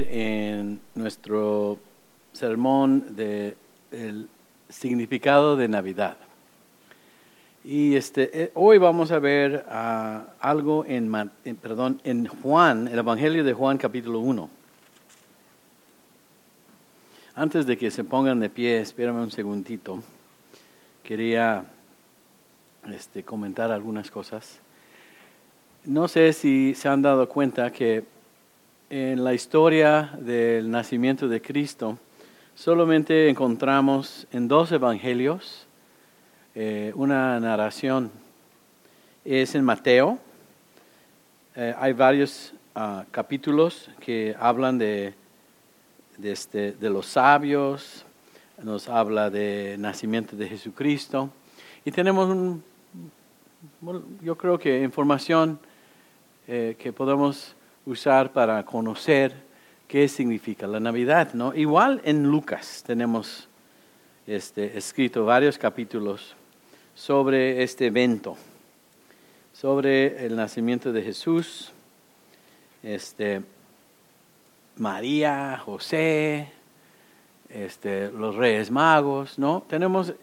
En nuestro sermón del significado de Navidad. Y hoy vamos a ver algo en Juan, el Evangelio de Juan capítulo 1. Antes de que se pongan de pie, espérame un segundito. Quería comentar algunas cosas. No sé si se han dado cuenta que en la historia del nacimiento de Cristo solamente encontramos en dos evangelios una narración. Es en Mateo. Hay varios capítulos que hablan de los sabios, nos habla de nacimiento de Jesucristo. Y tenemos yo creo que información que podemos usar para conocer qué significa la Navidad, ¿no? Igual en Lucas tenemos escrito varios capítulos sobre este evento, sobre el nacimiento de Jesús, María, José, los Reyes Magos, ¿no? Tenemos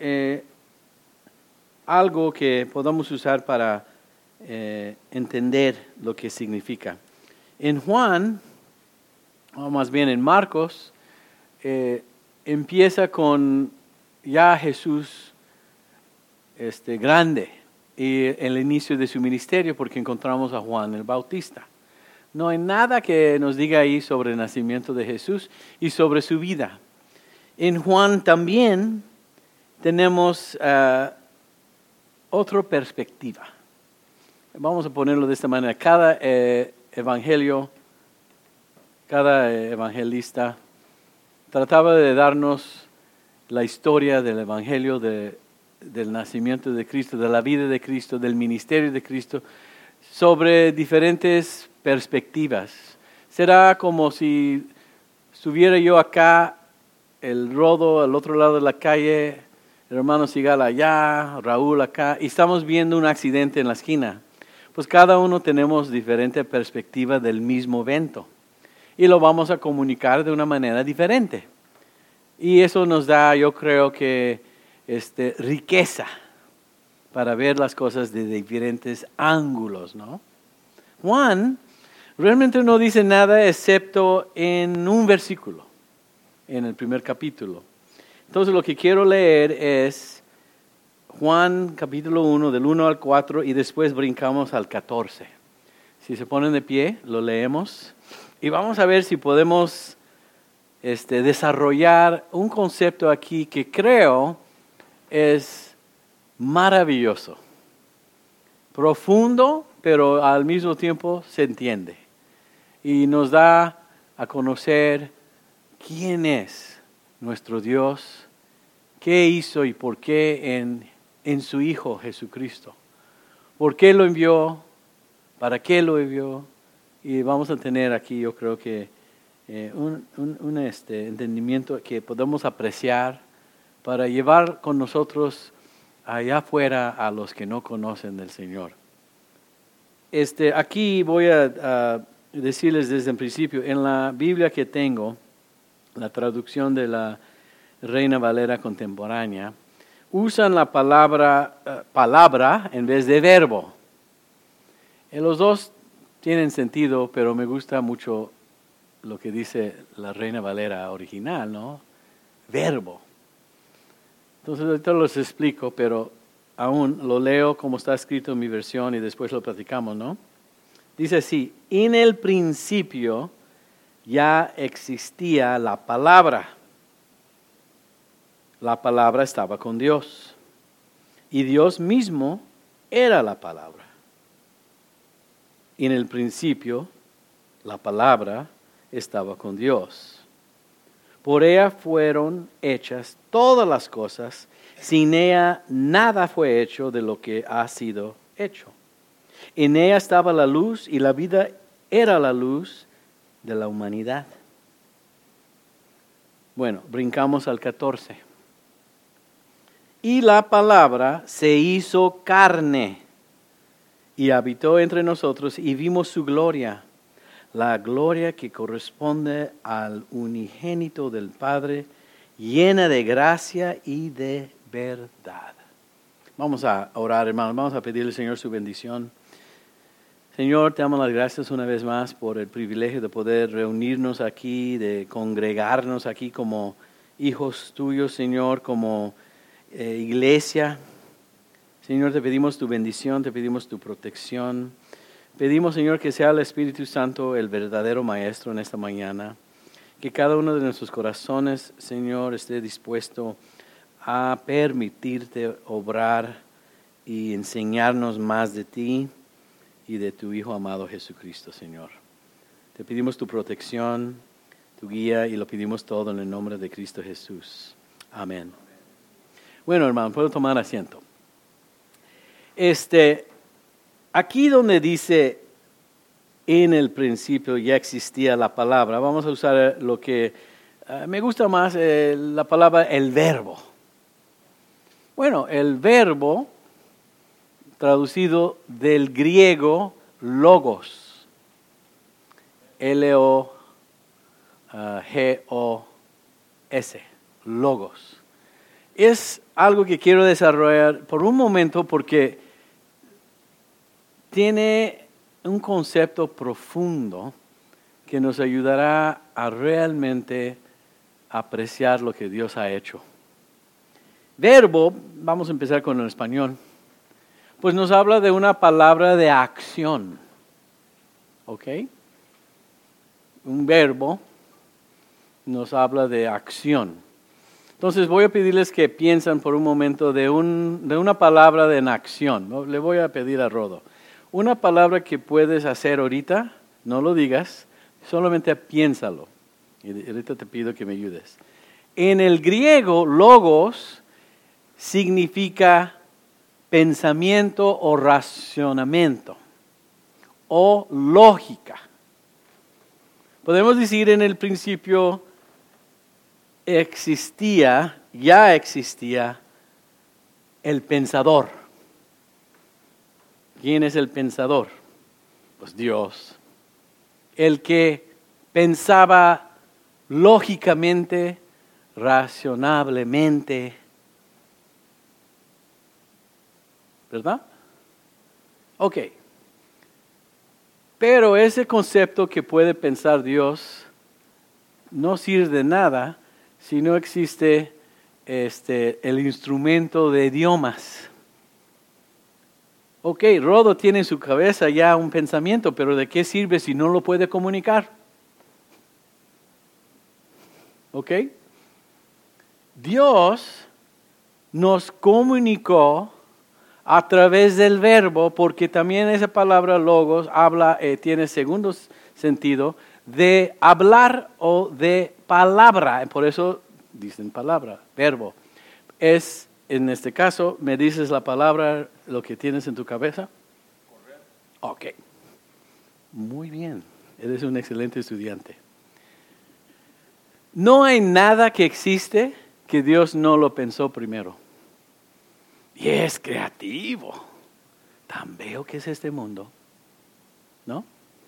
algo que podamos usar para entender lo que significa. En Juan, o más bien en Marcos, empieza con ya Jesús grande y el inicio de su ministerio, porque encontramos a Juan el Bautista. No hay nada que nos diga ahí sobre el nacimiento de Jesús y sobre su vida. En Juan también tenemos otra perspectiva. Vamos a ponerlo de esta manera. Cada evangelista trataba de darnos la historia del evangelio del nacimiento de Cristo, de la vida de Cristo, del ministerio de Cristo, sobre diferentes perspectivas. Será como si estuviera yo acá, el Rodo al otro lado de la calle, el hermano Sigal allá, Raúl acá, y estamos viendo un accidente en la esquina. Pues cada uno tenemos diferente perspectiva del mismo evento y lo vamos a comunicar de una manera diferente. Y eso nos da, yo creo que, riqueza para ver las cosas de diferentes ángulos, ¿no? Juan realmente no dice nada excepto en un versículo, en el primer capítulo. Entonces lo que quiero leer es Juan capítulo 1, del 1 al 4, y después brincamos al 14. Si se ponen de pie, lo leemos. Y vamos a ver si podemos desarrollar un concepto aquí que creo es maravilloso. Profundo, pero al mismo tiempo se entiende. Y nos da a conocer quién es nuestro Dios, qué hizo y por qué en su Hijo Jesucristo. ¿Por qué lo envió? ¿Para qué lo envió? Y vamos a tener aquí, yo creo que un entendimiento que podemos apreciar para llevar con nosotros allá afuera a los que no conocen del Señor. Aquí voy a decirles desde el principio, en la Biblia que tengo, la traducción de la Reina Valera contemporánea, usan la palabra en vez de verbo. Los dos tienen sentido, pero me gusta mucho lo que dice la Reina Valera original, ¿no? Verbo. Entonces ahorita los explico, pero aún lo leo como está escrito en mi versión y después lo platicamos, ¿no? Dice así: en el principio ya existía la palabra. La palabra estaba con Dios y Dios mismo era la palabra. En el principio, la palabra estaba con Dios. Por ella fueron hechas todas las cosas. Sin ella nada fue hecho de lo que ha sido hecho. En ella estaba la luz y la vida era la luz de la humanidad. Bueno, brincamos al 14. Y la palabra se hizo carne y habitó entre nosotros y vimos su gloria, la gloria que corresponde al unigénito del Padre, llena de gracia y de verdad. Vamos a orar, hermanos, vamos a pedirle al Señor su bendición. Señor, te damos las gracias una vez más por el privilegio de poder reunirnos aquí, de congregarnos aquí como hijos tuyos, Señor, como iglesia. Señor, te pedimos tu bendición, te pedimos tu protección. Pedimos, Señor, que sea el Espíritu Santo el verdadero maestro en esta mañana. Que cada uno de nuestros corazones, Señor, esté dispuesto a permitirte obrar y enseñarnos más de ti y de tu Hijo amado Jesucristo, Señor. Te pedimos tu protección, tu guía, y lo pedimos todo en el nombre de Cristo Jesús. Amén. Bueno, hermano, puedo tomar asiento. Aquí donde dice, en el principio ya existía la palabra, vamos a usar lo que me gusta más, la palabra, el verbo. Bueno, el verbo, traducido del griego logos, L-O-G-O-S, logos. Es algo que quiero desarrollar por un momento porque tiene un concepto profundo que nos ayudará a realmente apreciar lo que Dios ha hecho. Verbo, vamos a empezar con el español, pues nos habla de una palabra de acción, ¿ok? Un verbo nos habla de acción. Entonces voy a pedirles que piensen por un momento de una palabra en acción. Le voy a pedir a Rodo. Una palabra que puedes hacer ahorita, no lo digas, solamente piénsalo. Y ahorita te pido que me ayudes. En el griego, logos significa pensamiento o racionamiento o lógica. Podemos decir en el principio ya existía el pensador. ¿Quién es el pensador? Pues Dios. El que pensaba lógicamente, razonablemente, ¿verdad? Ok. Pero ese concepto que puede pensar Dios no sirve de nada si no existe el instrumento de idiomas. Ok, Rodo tiene en su cabeza ya un pensamiento, pero ¿de qué sirve si no lo puede comunicar? Ok. Dios nos comunicó a través del verbo, porque también esa palabra logos tiene segundo sentido de hablar o de palabra. Por eso dicen palabra, verbo. En este caso, ¿me dices la palabra, lo que tienes en tu cabeza? Correr. Ok. Muy bien. Eres un excelente estudiante. No hay nada que existe que Dios no lo pensó primero. Y es creativo. Tan bello que es este mundo, ¿no?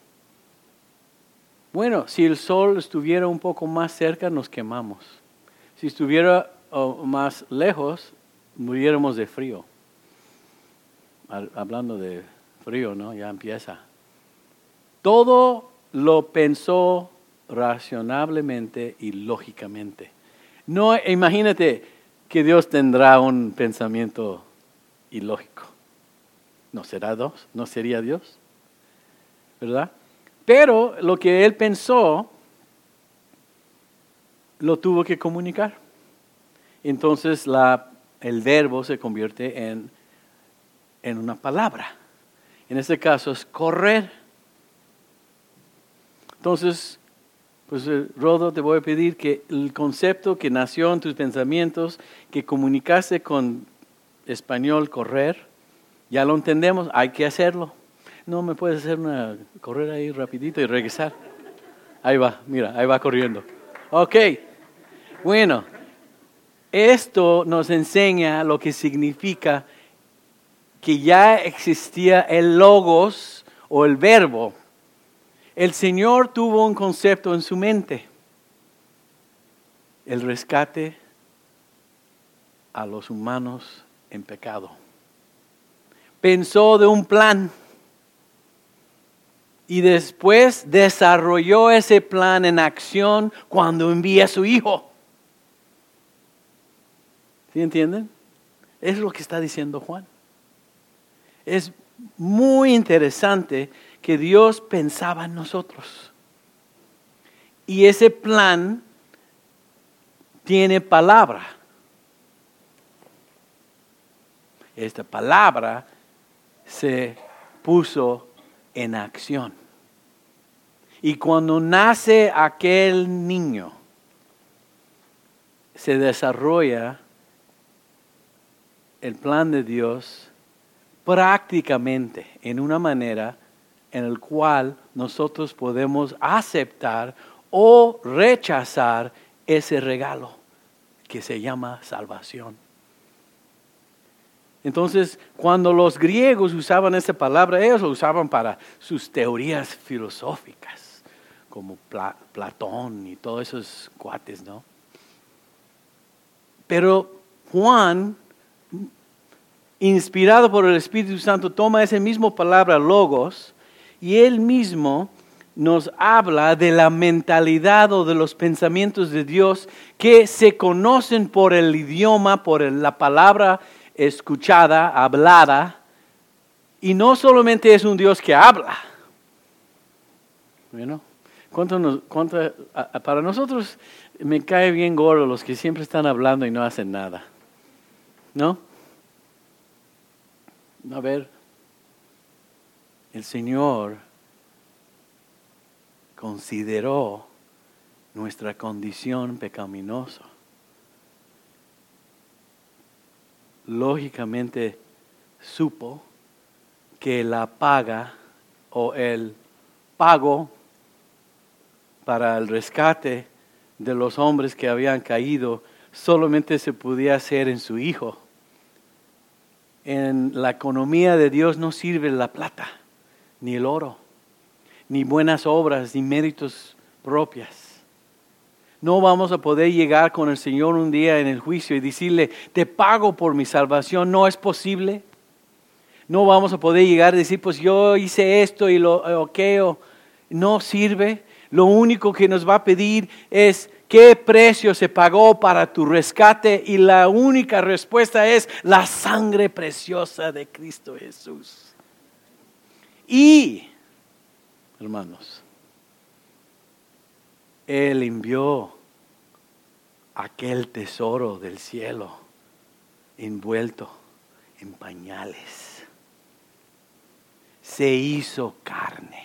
Bueno, si el sol estuviera un poco más cerca, nos quemamos. Si estuviera más lejos, muriéramos de frío. Hablando de frío, ¿no? Ya empieza. Todo lo pensó razonablemente y lógicamente. No, imagínate que Dios tendrá un pensamiento ilógico. ¿No será Dios? ¿No sería Dios? ¿Verdad? Pero lo que Él pensó, lo tuvo que comunicar. Entonces el verbo se convierte en una palabra. En este caso es correr. Entonces, pues Rodo, te voy a pedir que el concepto que nació en tus pensamientos, que comunicaste con español, correr, ya lo entendemos, hay que hacerlo. No me puedes hacer correr ahí rapidito y regresar. Ahí va, mira, ahí va corriendo. Ok, bueno, esto nos enseña lo que significa que ya existía el logos o el verbo. El Señor tuvo un concepto en su mente: el rescate a los humanos en pecado. Pensó de un plan y después desarrolló ese plan en acción cuando envía a su Hijo. ¿Sí entienden? Es lo que está diciendo Juan. Es muy interesante que Dios pensaba en nosotros. Y ese plan tiene palabra. Esta palabra se puso en acción. Y cuando nace aquel niño, se desarrolla el plan de Dios prácticamente en una manera en la cual nosotros podemos aceptar o rechazar ese regalo que se llama salvación. Entonces, cuando los griegos usaban esa palabra, ellos lo usaban para sus teorías filosóficas, como Platón y todos esos cuates, ¿no? Pero Juan, inspirado por el Espíritu Santo, toma esa misma palabra logos y él mismo nos habla de la mentalidad o de los pensamientos de Dios que se conocen por el idioma, por la palabra escuchada, hablada, y no solamente es un Dios que habla. Bueno, para nosotros me cae bien gordo los que siempre están hablando y no hacen nada, ¿no? A ver, el Señor consideró nuestra condición pecaminosa. Lógicamente supo que la paga o el pago para el rescate de los hombres que habían caído solamente se podía hacer en su Hijo. En la economía de Dios no sirve la plata, ni el oro, ni buenas obras, ni méritos propias. No vamos a poder llegar con el Señor un día en el juicio y decirle, te pago por mi salvación. No es posible. No vamos a poder llegar y decir, pues yo hice esto y no sirve. Lo único que nos va a pedir es qué precio se pagó para tu rescate, y la única respuesta es la sangre preciosa de Cristo Jesús. Y, hermanos, Él envió aquel tesoro del cielo envuelto en pañales. Se hizo carne.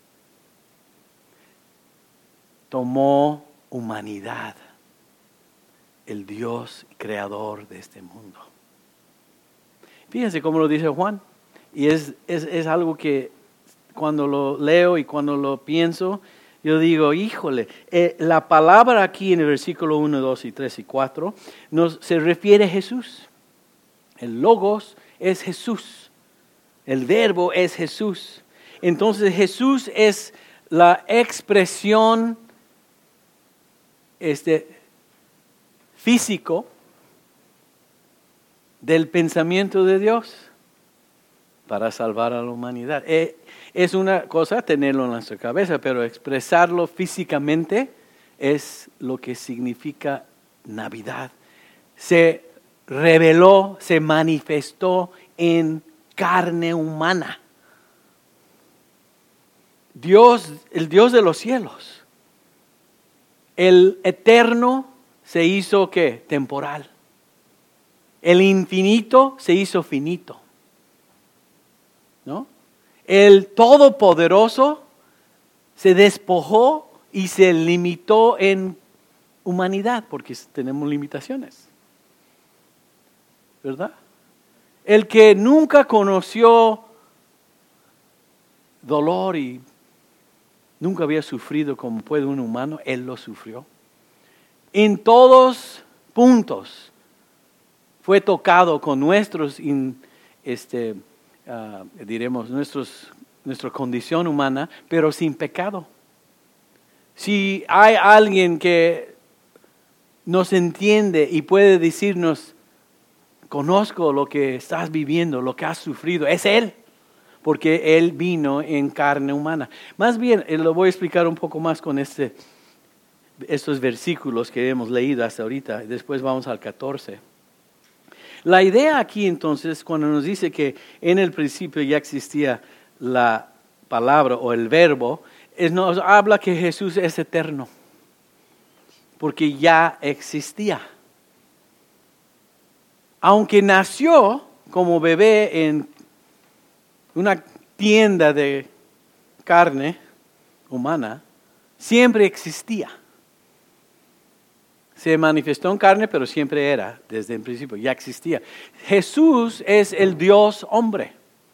Tomó humanidad, el Dios creador de este mundo. Fíjense cómo lo dice Juan. Y es algo que cuando lo leo y cuando lo pienso, yo digo, híjole, la palabra aquí en el versículo 1, 2 y 3 y 4 se refiere a Jesús. El logos es Jesús. El verbo es Jesús. Entonces Jesús es la expresión físico del pensamiento de Dios para salvar a la humanidad. Es una cosa tenerlo en nuestra cabeza, pero expresarlo físicamente es lo que significa Navidad. Se reveló, se manifestó en carne humana. Dios, el Dios de los cielos, el eterno se hizo ¿qué? Temporal. El infinito se hizo finito. ¿No? El todopoderoso se despojó y se limitó en humanidad, porque tenemos limitaciones. ¿Verdad? El que nunca conoció dolor y nunca había sufrido como puede un humano, Él lo sufrió. En todos puntos fue tocado con nuestros nuestra condición humana, pero sin pecado. Si hay alguien que nos entiende y puede decirnos, conozco lo que estás viviendo, lo que has sufrido, es Él, porque Él vino en carne humana. Más bien, lo voy a explicar un poco más con estos versículos que hemos leído hasta ahorita, después vamos al 14. La idea aquí entonces, cuando nos dice que en el principio ya existía la palabra o el verbo, nos habla que Jesús es eterno, porque ya existía. Aunque nació como bebé en una tienda de carne humana, siempre existía. Se manifestó en carne, pero siempre era, desde el principio, ya existía. Jesús es el Dios hombre.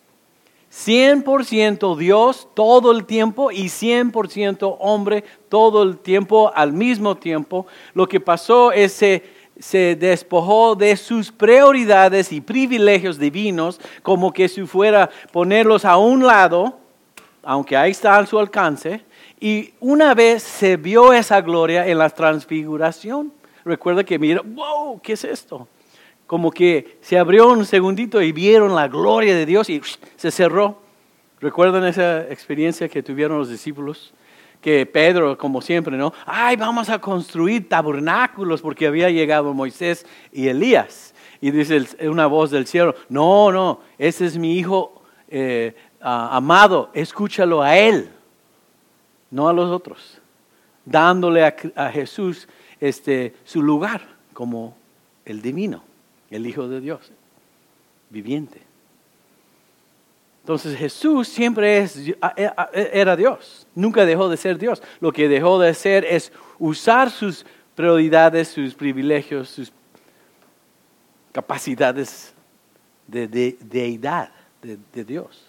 100% Dios todo el tiempo y 100% hombre todo el tiempo al mismo tiempo. Lo que pasó es se despojó de sus prioridades y privilegios divinos, como que si fuera ponerlos a un lado, aunque ahí está a su alcance. Y una vez se vio esa gloria en la transfiguración. Recuerda que mira, wow, ¿qué es esto? Como que se abrió un segundito y vieron la gloria de Dios y se cerró. ¿Recuerdan esa experiencia que tuvieron los discípulos? Que Pedro, como siempre, ¿no? Ay, vamos a construir tabernáculos porque había llegado Moisés y Elías. Y dice una voz del cielo, no, ese es mi hijo amado, escúchalo a él. No a los otros, dándole a Jesús su lugar como el divino, el Hijo de Dios, viviente. Entonces Jesús siempre era Dios, nunca dejó de ser Dios. Lo que dejó de ser es usar sus prioridades, sus privilegios, sus capacidades de deidad de Dios.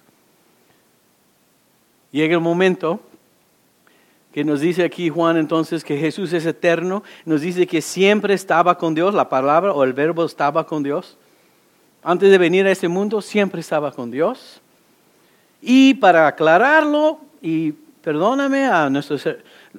Llega el momento que nos dice aquí Juan entonces que Jesús es eterno, nos dice que siempre estaba con Dios, la palabra o el verbo estaba con Dios. Antes de venir a este mundo siempre estaba con Dios. Y para aclararlo, y perdóname a nuestros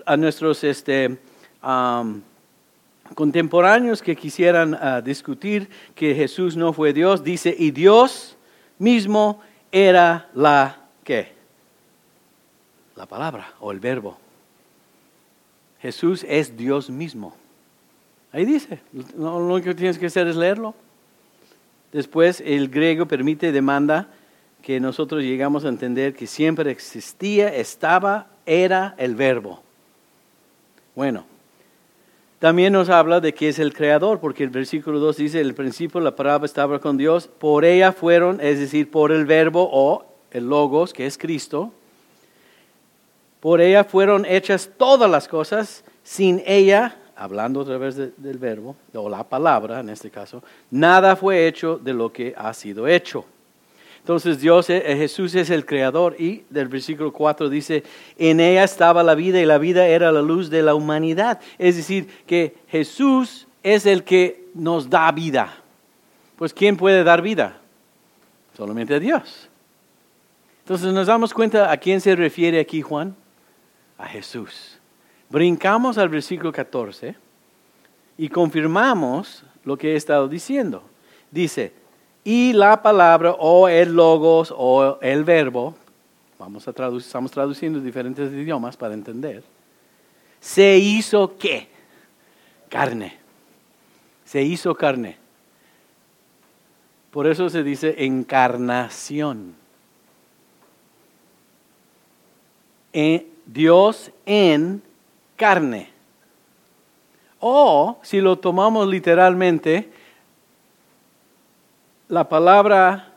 contemporáneos que quisieran discutir que Jesús no fue Dios, dice, y Dios mismo era ¿qué? La palabra o el verbo. Jesús es Dios mismo. Ahí dice, lo único que tienes que hacer es leerlo. Después el griego demanda que nosotros llegamos a entender que siempre existía, estaba, era el verbo. Bueno, también nos habla de que es el creador, porque el versículo 2 dice, el principio la palabra estaba con Dios, por ella fueron, es decir, por el verbo o el logos, que es Cristo, por ella fueron hechas todas las cosas, sin ella, hablando a través del verbo, o la palabra en este caso, nada fue hecho de lo que ha sido hecho. Entonces Jesús es el creador y del versículo 4 dice, en ella estaba la vida y la vida era la luz de la humanidad. Es decir, que Jesús es el que nos da vida. Pues ¿quién puede dar vida? Solamente Dios. Entonces nos damos cuenta a quién se refiere aquí Juan. A Jesús. Brincamos al versículo 14 y confirmamos lo que he estado diciendo. Dice, y la palabra o el logos o el verbo, estamos traduciendo diferentes idiomas para entender, se hizo ¿qué? Carne. Se hizo carne. Por eso se dice encarnación. Dios en carne. O, si lo tomamos literalmente, la palabra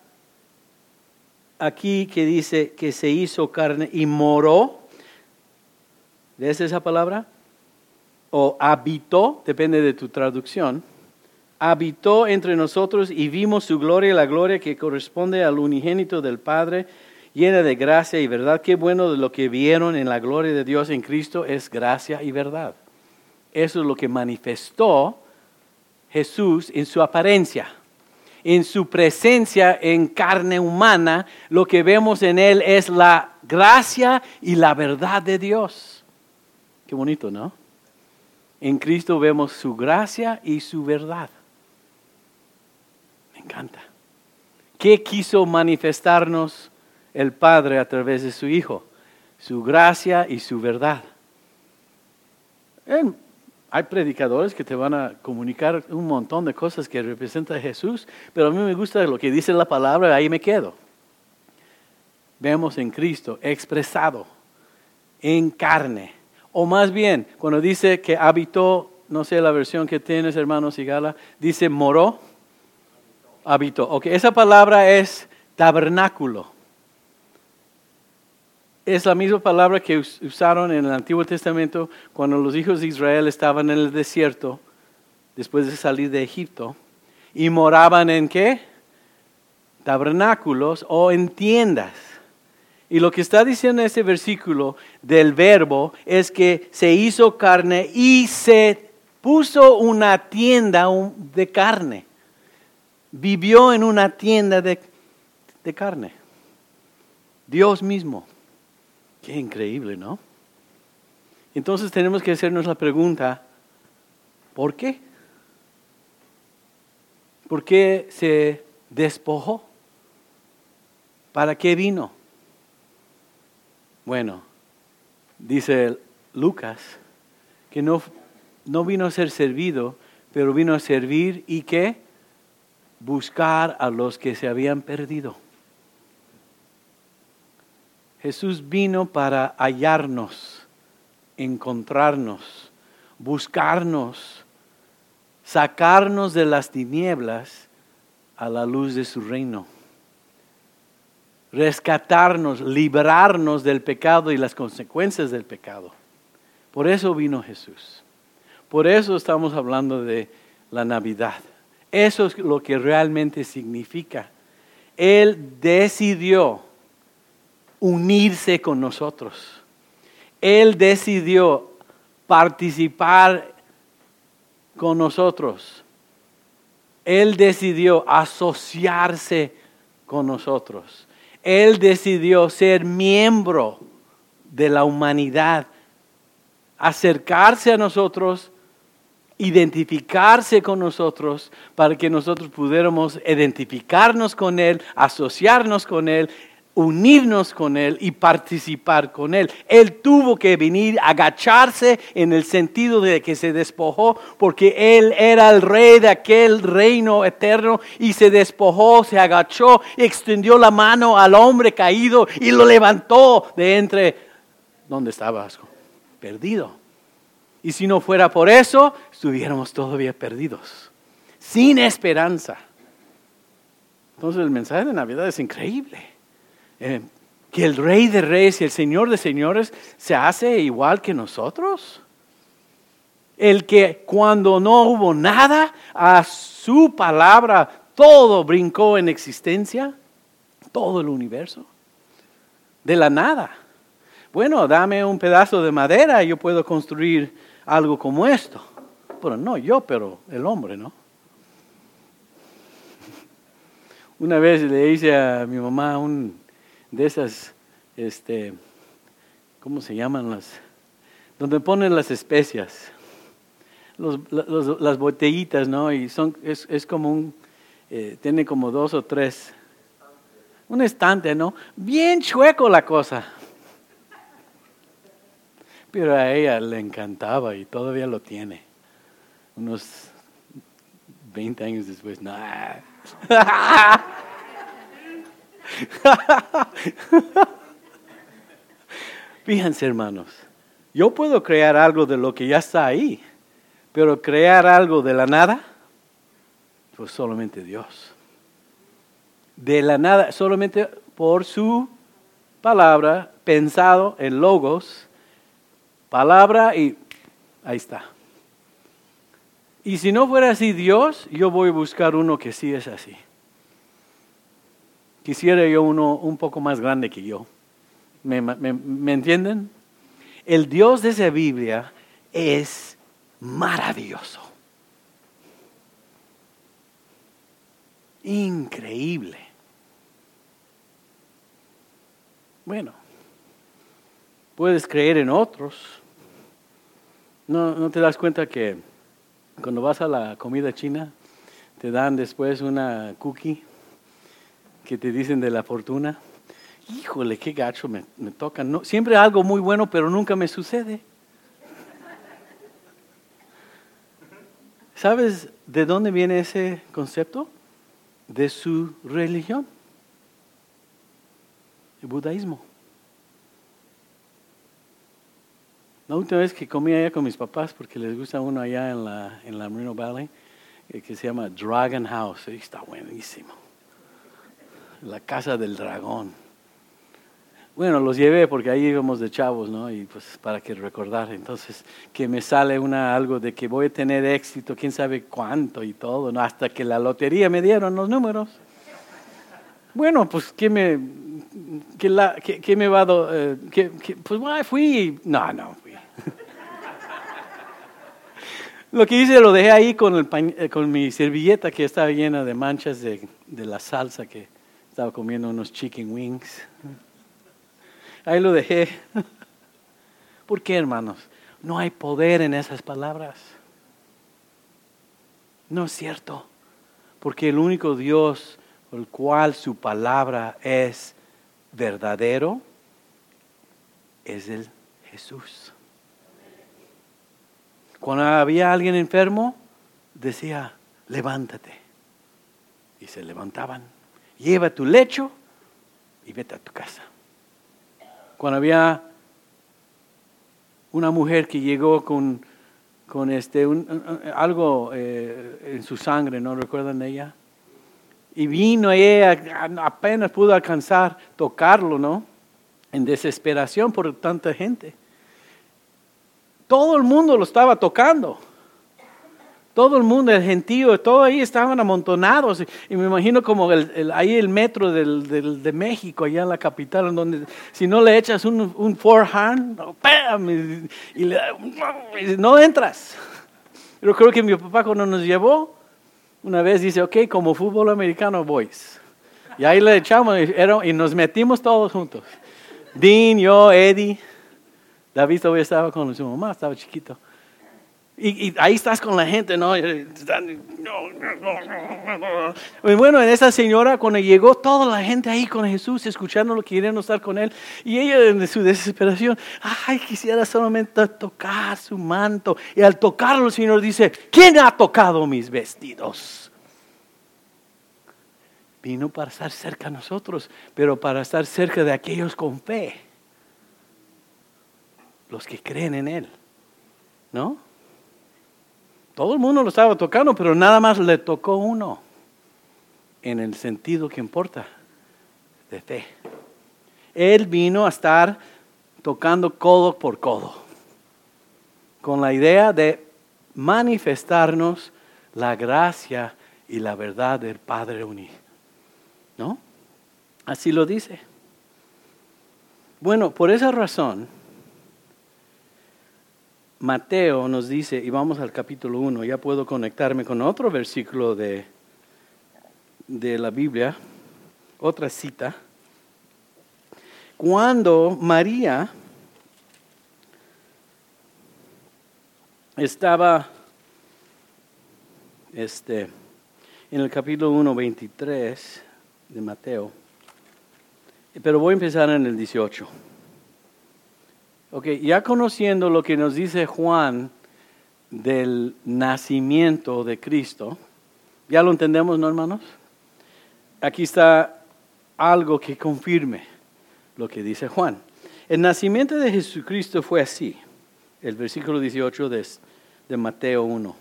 aquí que dice que se hizo carne y moró, ¿ves esa palabra? O habitó, depende de tu traducción, habitó entre nosotros y vimos su gloria, la gloria que corresponde al unigénito del Padre, llena de gracia y verdad. Qué bueno de lo que vieron en la gloria de Dios en Cristo es gracia y verdad. Eso es lo que manifestó Jesús en su apariencia. en su presencia en carne humana, lo que vemos en Él es la gracia y la verdad de Dios. Qué bonito, ¿no? En Cristo vemos su gracia y su verdad. Me encanta. ¿Qué quiso manifestarnos el Padre a través de su Hijo? Su gracia y su verdad. Hay predicadores que te van a comunicar un montón de cosas que representan a Jesús, pero a mí me gusta lo que dice la palabra, ahí me quedo. Vemos en Cristo expresado en carne, o más bien, cuando dice que habitó, no sé la versión que tienes, hermano Sigala, dice moró, habitó. Ok, esa palabra es tabernáculo. Es la misma palabra que usaron en el Antiguo Testamento cuando los hijos de Israel estaban en el desierto, después de salir de Egipto, y moraban en ¿qué? Tabernáculos o en tiendas. Y lo que está diciendo este versículo del verbo es que se hizo carne y se puso una tienda de carne. Vivió en una tienda de carne. Dios mismo. Qué increíble, ¿no? Entonces tenemos que hacernos la pregunta, ¿por qué? ¿Por qué se despojó? ¿Para qué vino? Bueno, dice Lucas que no vino a ser servido, pero vino a servir y ¿qué? Buscar a los que se habían perdido. Jesús vino para hallarnos, encontrarnos, buscarnos, sacarnos de las tinieblas a la luz de su reino. Rescatarnos, librarnos del pecado y las consecuencias del pecado. Por eso vino Jesús. Por eso estamos hablando de la Navidad. Eso es lo que realmente significa. Él decidió unirse con nosotros. Él decidió participar con nosotros. Él decidió asociarse con nosotros. Él decidió ser miembro de la humanidad, acercarse a nosotros, identificarse con nosotros para que nosotros pudiéramos identificarnos con Él, asociarnos con Él, unirnos con Él y participar con Él. Él tuvo que venir, agacharse en el sentido de que se despojó porque Él era el rey de aquel reino eterno y se despojó, se agachó, extendió la mano al hombre caído y lo levantó de entre donde estaba perdido. Y si no fuera por eso, estuviéramos todavía perdidos, sin esperanza. Entonces el mensaje de Navidad es increíble. Que el Rey de Reyes y el Señor de Señores se hace igual que nosotros. El que cuando no hubo nada, a su palabra todo brincó en existencia, todo el universo, de la nada. Bueno, dame un pedazo de madera y yo puedo construir algo como esto. Bueno, no yo, pero el hombre, ¿no? Una vez le hice a mi mamá de esas, ¿cómo se llaman las? Donde ponen las especias, las botellitas, ¿no? Y es como tiene como 2 o 3, un estante, ¿no? Bien chueco la cosa. Pero a ella le encantaba y todavía lo tiene. Unos 20 años después, no. Fíjense, hermanos, yo puedo crear algo de lo que ya está ahí, pero crear algo de la nada, pues solamente Dios. De la nada, solamente por su palabra, pensado en logos, palabra y ahí está. Y si no fuera así Dios, yo voy a buscar uno que sí es así. Quisiera yo uno un poco más grande que yo. ¿Me entienden? El Dios de esa Biblia es maravilloso. Increíble. Bueno, puedes creer en otros. ¿No te das cuenta que cuando vas a la comida china, te dan después una cookie que te dicen de la fortuna? Híjole, qué gacho me tocan. No, siempre algo muy bueno, pero nunca me sucede. ¿Sabes de dónde viene ese concepto? De su religión, el budaísmo. La última vez que comí allá con mis papás, porque les gusta uno allá en la Moreno Valley, que se llama Dragon House, está buenísimo. La casa del dragón. Bueno, los llevé porque ahí íbamos de chavos, ¿no? Y pues para que recordar. Entonces, que me sale algo de que voy a tener éxito, quién sabe cuánto y todo, ¿no? Hasta que la lotería me dieron los números. Bueno, pues, ¿qué me va a dar? Pues, fui. No fui. Lo que hice, lo dejé ahí con mi servilleta que estaba llena de manchas de la salsa que estaba comiendo unos chicken wings. Ahí lo dejé. ¿Por qué, hermanos? No hay poder en esas palabras. No es cierto. Porque el único Dios por el cual su palabra es verdadero es el Jesús. Cuando había alguien enfermo, decía, levántate. Y se levantaban. Lleva tu lecho y vete a tu casa. Cuando había una mujer que llegó con algo en su sangre, ¿no recuerdan de ella? Y vino ella, apenas pudo alcanzar tocarlo, ¿no? En desesperación por tanta gente. Todo el mundo lo estaba tocando. Todo el mundo, el gentío, todo ahí estaban amontonados. Y me imagino como ahí el metro de México, allá en la capital, en donde si no le echas un forehand, ¡pam! Y no entras. Yo creo que mi papá cuando nos llevó, una vez dice, ok, como fútbol americano, boys. Y ahí le echamos y nos metimos todos juntos. Dean, yo, Eddie. David todavía estaba con su mamá, estaba chiquito. Y ahí estás con la gente, ¿no? Y bueno, en esa señora, cuando llegó toda la gente ahí con Jesús, escuchándolo, queriendo estar con Él, y ella en su desesperación, quisiera solamente tocar su manto. Y al tocarlo, el Señor dice, ¿quién ha tocado mis vestidos? Vino para estar cerca de nosotros, pero para estar cerca de aquellos con fe, los que creen en Él, ¿no? Todo el mundo lo estaba tocando, pero nada más le tocó uno, en el sentido que importa, de fe. Él vino a estar tocando codo por codo, con la idea de manifestarnos la gracia y la verdad del Padre unido, ¿no? Así lo dice. Bueno, por esa razón, Mateo nos dice, y vamos al capítulo 1, ya puedo conectarme con otro versículo de la Biblia, otra cita. Cuando María estaba en el capítulo 1, 23 de Mateo, pero voy a empezar en el 18. Ok, ya conociendo lo que nos dice Juan del nacimiento de Cristo, ¿ya lo entendemos, no, hermanos? Aquí está algo que confirme lo que dice Juan. El nacimiento de Jesucristo fue así, el versículo 18 de Mateo 1.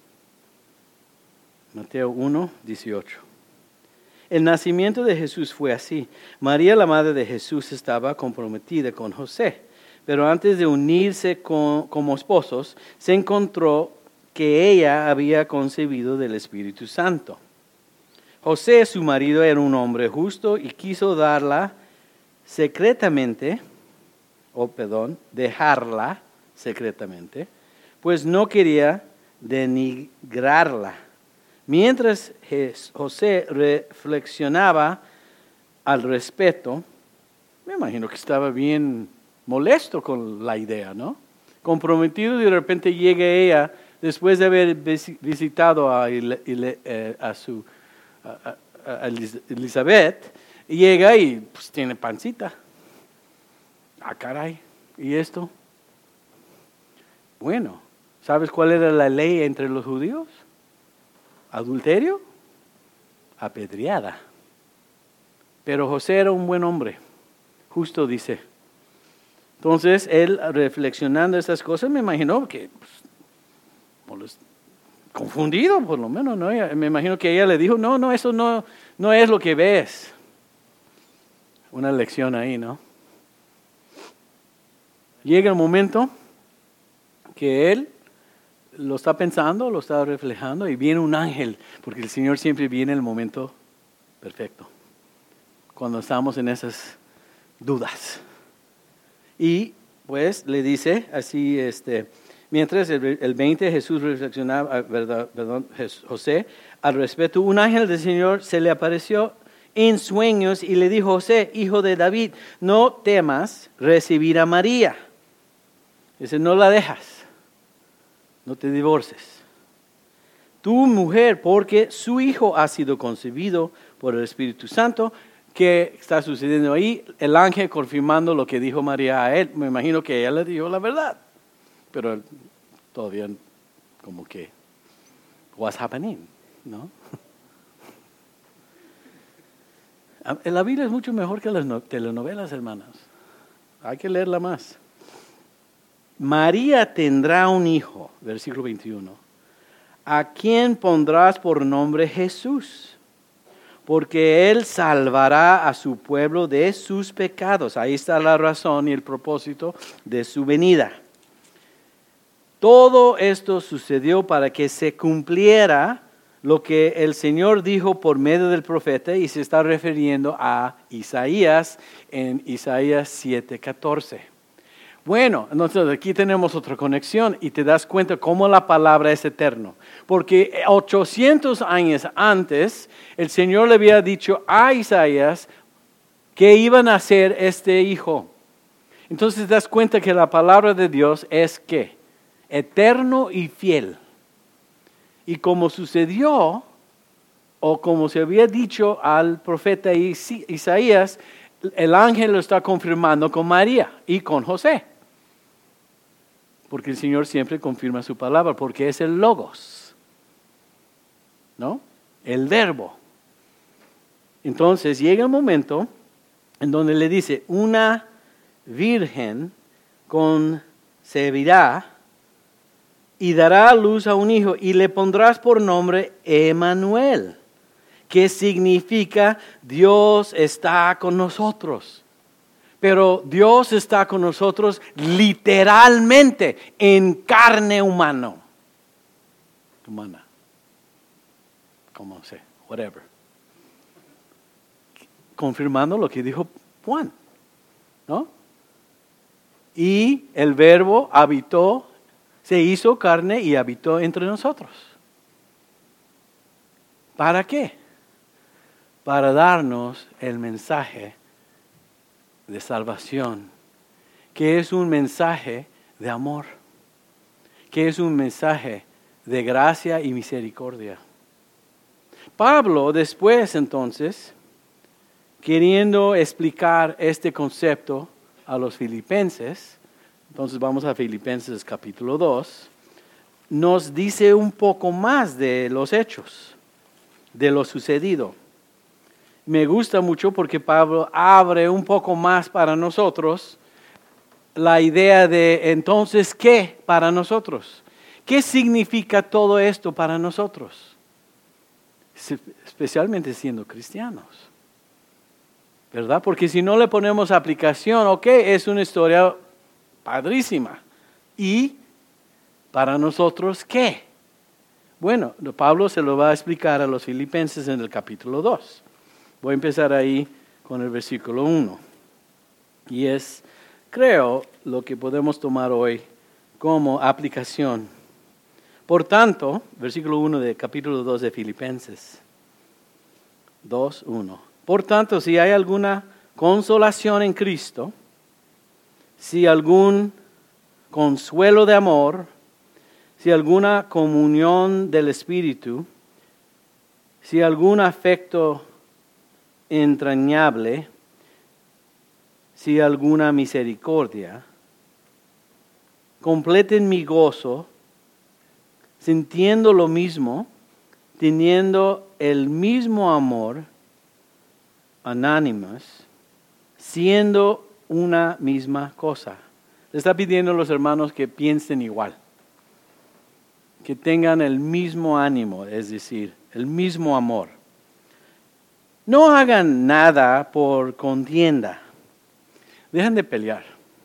Mateo 1, 18. El nacimiento de Jesús fue así. María, la madre de Jesús, estaba comprometida con José. Pero antes de unirse como esposos, se encontró que ella había concebido del Espíritu Santo. José, su marido, era un hombre justo y quiso dejarla secretamente, pues no quería denigrarla. Mientras José reflexionaba al respecto, me imagino que estaba bien molesto con la idea, ¿no? Comprometido, y de repente llega ella, después de haber visitado a Elizabeth, llega y pues tiene pancita. Ah, caray, ¿y esto? Bueno, ¿sabes cuál era la ley entre los judíos? Adulterio, apedreada. Pero José era un buen hombre, justo dice. Entonces, él reflexionando estas cosas, me imaginó que, pues, confundido por lo menos, ¿no? Me imagino que ella le dijo, no, eso no es lo que ves. Una lección ahí, ¿no? Llega el momento que él lo está pensando, lo está reflejando, y viene un ángel, porque el Señor siempre viene en el momento perfecto, cuando estamos en esas dudas. Y pues le dice así, mientras el 20 Jesús reflexionaba, José, al respecto, un ángel del Señor se le apareció en sueños y le dijo: José, hijo de David, no temas recibir a María. Dice, no la dejas, no te divorcies. Tu mujer, porque su hijo ha sido concebido por el Espíritu Santo. ¿Qué está sucediendo ahí? El ángel confirmando lo que dijo María a él. Me imagino que ella le dijo la verdad, pero él todavía como que, what's happening, ¿no? La Biblia es mucho mejor que las telenovelas, hermanas. Hay que leerla más. María tendrá un hijo, versículo 21, a quien pondrás por nombre Jesús, porque Él salvará a su pueblo de sus pecados. Ahí está la razón y el propósito de su venida. Todo esto sucedió para que se cumpliera lo que el Señor dijo por medio del profeta, y se está refiriendo a Isaías en Isaías 7:14. Bueno, entonces aquí tenemos otra conexión y te das cuenta cómo la palabra es eterna. Porque 800 años antes, el Señor le había dicho a Isaías que iban a ser este hijo. Entonces te das cuenta que la palabra de Dios es ¿qué? Eterno y fiel. Y como sucedió, o como se había dicho al profeta Isaías, el ángel lo está confirmando con María y con José. Porque el Señor siempre confirma su palabra, porque es el Logos, ¿no? El verbo. Entonces llega el momento en donde le dice, una virgen concebirá y dará a luz a un hijo, y le pondrás por nombre Emmanuel, que significa Dios está con nosotros. Pero Dios está con nosotros literalmente en carne humana. Como sé, whatever. Confirmando lo que dijo Juan, ¿no? Y el verbo habitó, se hizo carne y habitó entre nosotros. ¿Para qué? Para darnos el mensaje de salvación, que es un mensaje de amor, que es un mensaje de gracia y misericordia. Pablo después entonces, queriendo explicar este concepto a los filipenses, entonces vamos a Filipenses capítulo 2, nos dice un poco más de los hechos, de lo sucedido. Me gusta mucho porque Pablo abre un poco más para nosotros la idea de entonces, ¿qué para nosotros? ¿Qué significa todo esto para nosotros? Especialmente siendo cristianos, ¿verdad? Porque si no le ponemos aplicación, ok, es una historia padrísima. ¿Y para nosotros qué? Bueno, Pablo se lo va a explicar a los filipenses en el capítulo 2. Voy a empezar ahí con el versículo 1. Y es, creo, lo que podemos tomar hoy como aplicación Por tanto, versículo 1 de capítulo 2 de Filipenses. 2:1. Por tanto, si hay alguna consolación en Cristo, si algún consuelo de amor, si alguna comunión del Espíritu, si algún afecto entrañable, si alguna misericordia, completen mi gozo, sintiendo lo mismo, teniendo el mismo amor, unánimes, siendo una misma cosa. Le está pidiendo a los hermanos que piensen igual, que tengan el mismo ánimo, es decir, el mismo amor. No hagan nada por contienda. Dejen de pelear.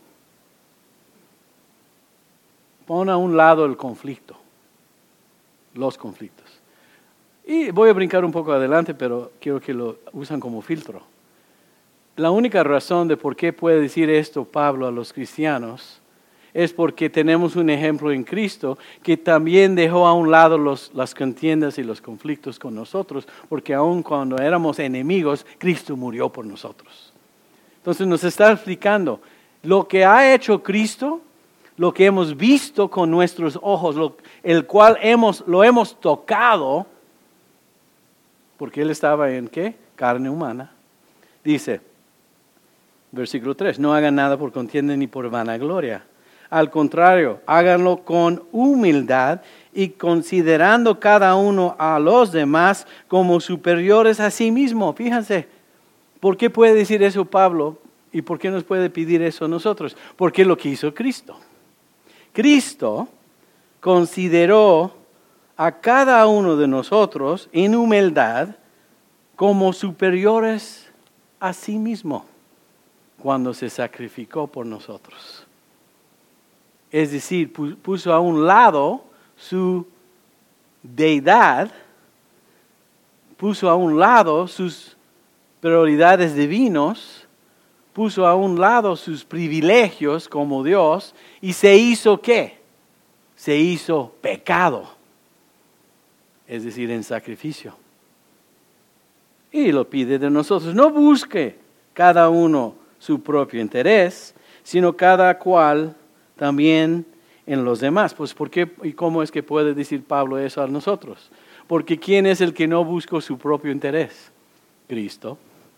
Pon a un lado el conflicto, los conflictos. Y voy a brincar un poco adelante, pero quiero que lo usen como filtro. La única razón de por qué puede decir esto Pablo a los cristianos es porque tenemos un ejemplo en Cristo que también dejó a un lado las contiendas y los conflictos con nosotros, porque aun cuando éramos enemigos, Cristo murió por nosotros. Entonces nos está explicando lo que ha hecho Cristo, lo que hemos visto con nuestros ojos, el cual lo hemos tocado, porque Él estaba en ¿qué? Carne humana. Dice, versículo 3, no hagan nada por contienda ni por vanagloria. Al contrario, háganlo con humildad y considerando cada uno a los demás como superiores a sí mismo. Fíjense, ¿por qué puede decir eso Pablo? ¿Y por qué nos puede pedir eso a nosotros? Porque es lo que hizo Cristo. Cristo consideró a cada uno de nosotros en humildad como superiores a sí mismo cuando se sacrificó por nosotros. Es decir, puso a un lado su deidad, puso a un lado sus prioridades divinos, puso a un lado sus privilegios como Dios y se hizo ¿qué? Se hizo pecado, es decir, en sacrificio. Y lo pide de nosotros, no busque cada uno su propio interés, sino cada cual también en los demás. Pues ¿por qué y cómo es que puede decir Pablo eso a nosotros? Porque ¿quién es el que no busca su propio interés? Cristo.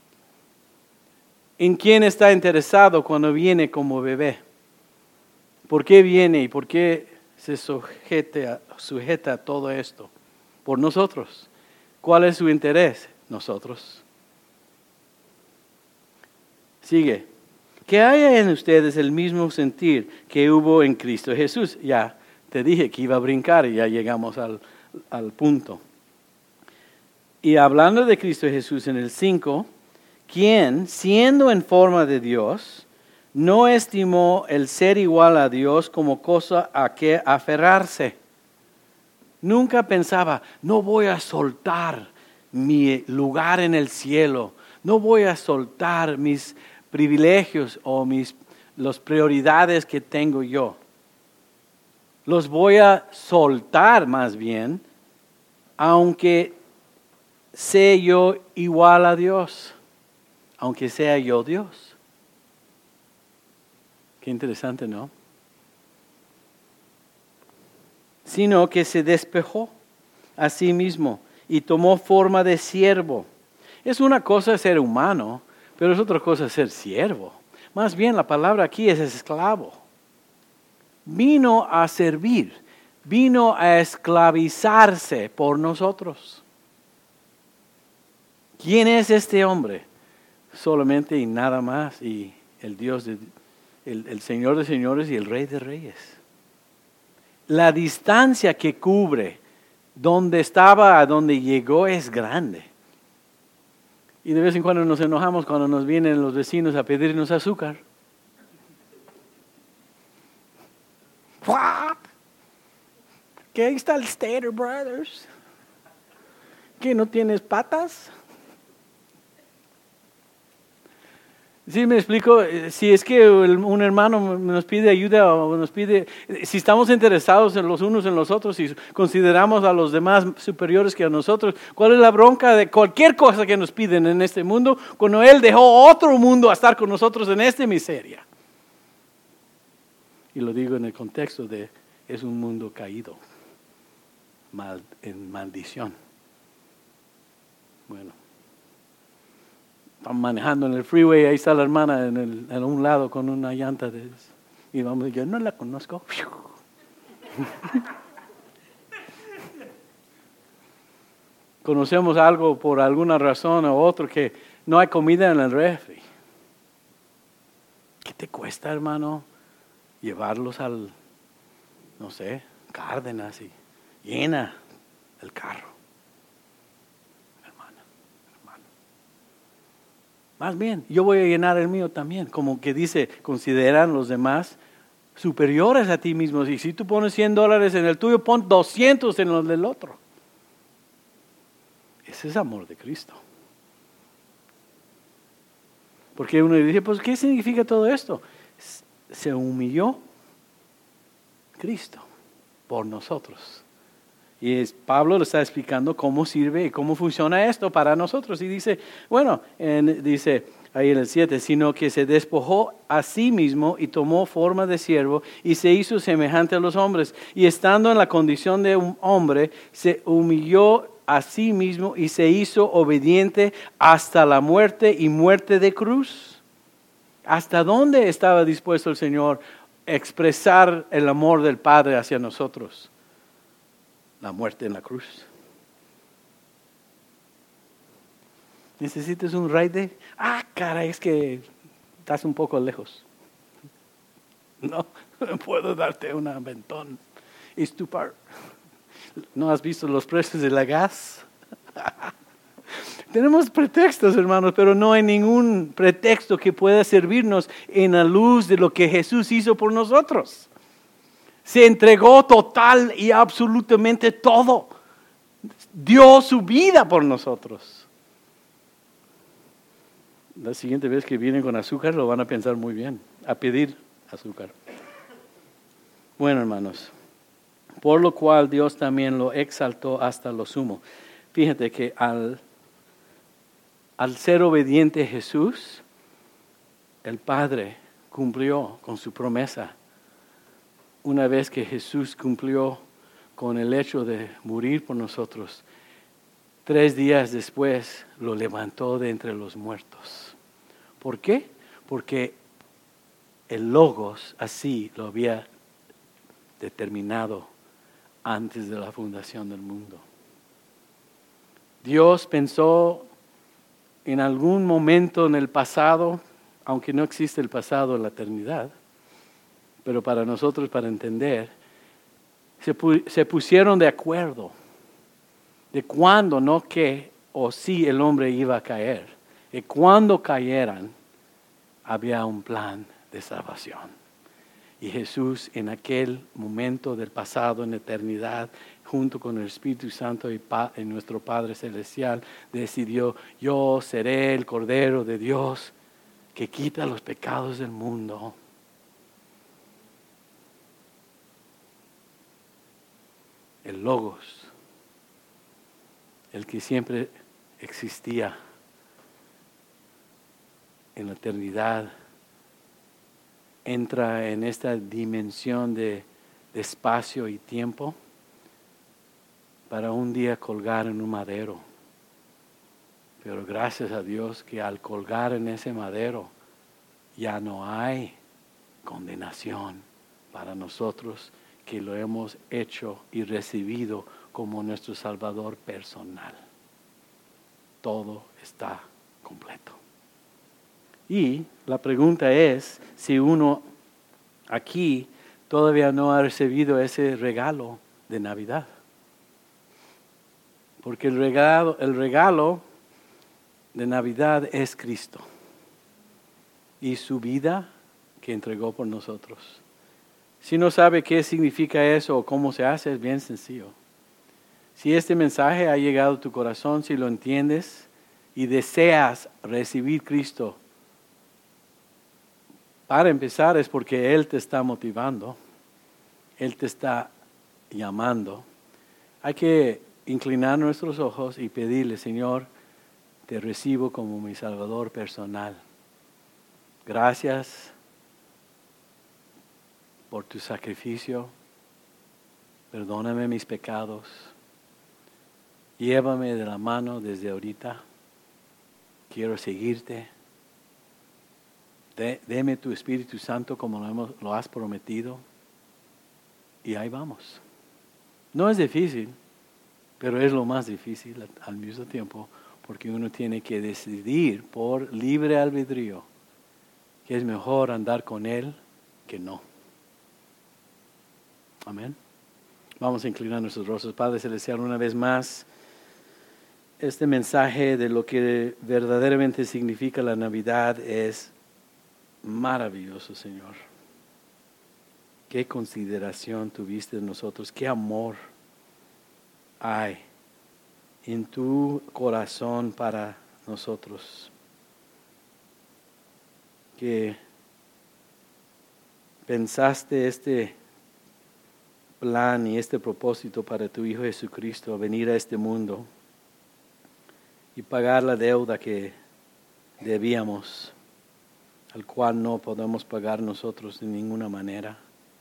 ¿En quién está interesado cuando viene como bebé? ¿Por qué viene y por qué se sujeta a todo esto? Por nosotros. ¿Cuál es su interés? Nosotros. Sigue. Que haya en ustedes el mismo sentir que hubo en Cristo Jesús. Ya te dije que iba a brincar y ya llegamos al punto. Y hablando de Cristo Jesús en el 5, quien, siendo en forma de Dios, no estimó el ser igual a Dios como cosa a que aferrarse. Nunca pensaba, no voy a soltar mi lugar en el cielo, no voy a soltar mis privilegios o las prioridades que tengo yo. Los voy a soltar más bien, aunque sea yo igual a Dios, aunque sea yo Dios. Qué interesante, ¿no? Sino que se despojó a sí mismo y tomó forma de siervo. Es una cosa ser humano, pero es otra cosa ser siervo. Más bien la palabra aquí es esclavo. Vino a servir, vino a esclavizarse por nosotros. ¿Quién es este hombre? Solamente y nada más, y el Dios, el Señor de señores y el Rey de reyes. La distancia que cubre, donde estaba a donde llegó, es grande. Y de vez en cuando nos enojamos cuando nos vienen los vecinos a pedirnos azúcar. ¿What? ¿Que ahí está el Stater Brothers? ¿Que no tienes patas? Sí, me explico. Si es que un hermano nos pide ayuda o nos pide, si estamos interesados en los unos en los otros y consideramos a los demás superiores que a nosotros, ¿cuál es la bronca de cualquier cosa que nos piden en este mundo cuando Él dejó otro mundo a estar con nosotros en esta miseria? Y lo digo en el contexto de es un mundo caído, en maldición. Bueno. Estamos manejando en el freeway, ahí está la hermana en un lado con una llanta y vamos, yo no la conozco. Conocemos algo por alguna razón o otra que no hay comida en el refri. ¿Qué te cuesta, hermano, llevarlos al, no sé, Cárdenas y llena el carro? Más bien, yo voy a llenar el mío también. Como que dice, consideran los demás superiores a ti mismo. Y si tú pones $100 en el tuyo, pon 200 en los del otro. Ese es amor de Cristo. Porque uno dice, pues, ¿qué significa todo esto? Se humilló Cristo por nosotros. Y Pablo le está explicando cómo sirve y cómo funciona esto para nosotros. Y dice, bueno, dice ahí en el 7, sino que se despojó a sí mismo y tomó forma de siervo y se hizo semejante a los hombres. Y estando en la condición de un hombre, se humilló a sí mismo y se hizo obediente hasta la muerte y muerte de cruz. ¿Hasta dónde estaba dispuesto el Señor a expresar el amor del Padre hacia nosotros? La muerte en la cruz. ¿Necesitas un ride? Caray, es que estás un poco lejos. No puedo darte un aventón. Estupar. ¿No has visto los precios de la gas? Tenemos pretextos, hermanos, pero no hay ningún pretexto que pueda servirnos en la luz de lo que Jesús hizo por nosotros. Se entregó total y absolutamente todo. Dio su vida por nosotros. La siguiente vez que vienen con azúcar lo van a pensar muy bien, a pedir azúcar. Bueno, hermanos, por lo cual Dios también lo exaltó hasta lo sumo. Fíjate que al ser obediente Jesús, el Padre cumplió con su promesa. Una vez que Jesús cumplió con el hecho de morir por nosotros, 3 días después lo levantó de entre los muertos. ¿Por qué? Porque el Logos así lo había determinado antes de la fundación del mundo. Dios pensó en algún momento en el pasado, aunque no existe el pasado en la eternidad, pero para nosotros, para entender, se pusieron de acuerdo de cuándo, no qué, o si el hombre iba a caer. Y cuando cayeran, había un plan de salvación. Y Jesús en aquel momento del pasado, en la eternidad, junto con el Espíritu Santo y nuestro Padre Celestial, decidió, yo seré el Cordero de Dios que quita los pecados del mundo. El Logos, el que siempre existía en la eternidad, entra en esta dimensión de espacio y tiempo para un día colgar en un madero. Pero gracias a Dios que al colgar en ese madero ya no hay condenación para nosotros que lo hemos hecho y recibido como nuestro Salvador personal. Todo está completo. Y la pregunta es si uno aquí todavía no ha recibido ese regalo de Navidad. Porque el regalo de Navidad es Cristo y su vida que entregó por nosotros. Si no sabe qué significa eso o cómo se hace, es bien sencillo. Si este mensaje ha llegado a tu corazón, si lo entiendes y deseas recibir Cristo Para empezar es porque Él te está motivando, Él te está llamando. Hay que inclinar nuestros ojos y pedirle, Señor, te recibo como mi Salvador personal. Gracias por tu sacrificio. Perdóname mis pecados. Llévame de la mano desde ahorita. Quiero seguirte. Deme tu Espíritu Santo como lo has prometido. Y ahí vamos. No es difícil, pero es lo más difícil al mismo tiempo, porque uno tiene que decidir por libre albedrío que es mejor andar con Él que no. Amén. Vamos a inclinar nuestros rostros. Padre Celestial, una vez más, este mensaje de lo que verdaderamente significa la Navidad es maravilloso, Señor. Qué consideración tuviste de nosotros, qué amor hay en tu corazón para nosotros. Que pensaste este plan y este propósito para tu Hijo Jesucristo, venir a este mundo y pagar la deuda que debíamos, al cual no podemos pagar nosotros de ninguna manera.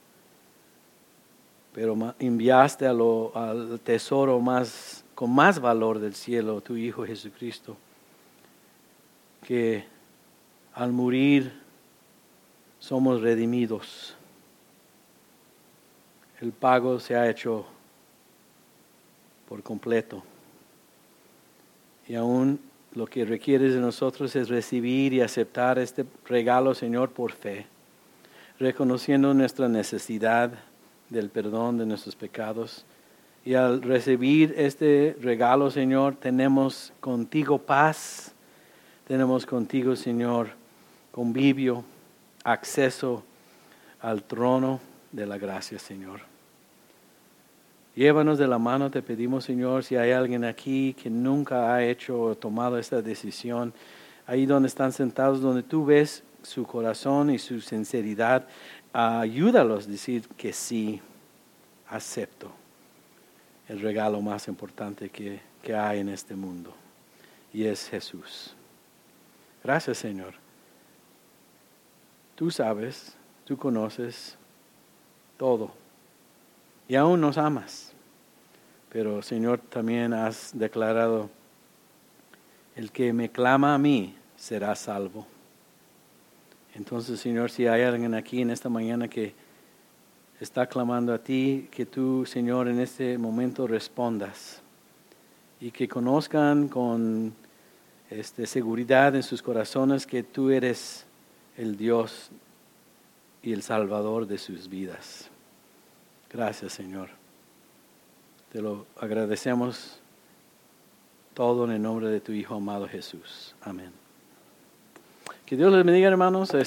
Pero enviaste al tesoro con más valor del cielo, tu Hijo Jesucristo, que al morir somos redimidos. El pago se ha hecho por completo. Y aún lo que requieres de nosotros es recibir y aceptar este regalo, Señor, por fe, reconociendo nuestra necesidad del perdón de nuestros pecados. Y al recibir este regalo, Señor, tenemos contigo paz, tenemos contigo, Señor, convivio, acceso al trono de la gracia, Señor. Llévanos de la mano, te pedimos, Señor, si hay alguien aquí que nunca ha hecho o tomado esta decisión, ahí donde están sentados, donde tú ves su corazón y su sinceridad, ayúdalos a decir que sí, acepto el regalo más importante que hay en este mundo, y es Jesús. Gracias, Señor. Tú sabes, tú conoces todo. Y aún nos amas. Pero, Señor, también has declarado, el que me clama a mí será salvo. Entonces, Señor, si hay alguien aquí en esta mañana que está clamando a ti, que tú, Señor, en este momento respondas. Y que conozcan con seguridad en sus corazones que tú eres el Dios y el Salvador de sus vidas. Gracias, Señor. Te lo agradecemos todo en el nombre de tu Hijo amado Jesús. Amén. Que Dios les bendiga, hermanos.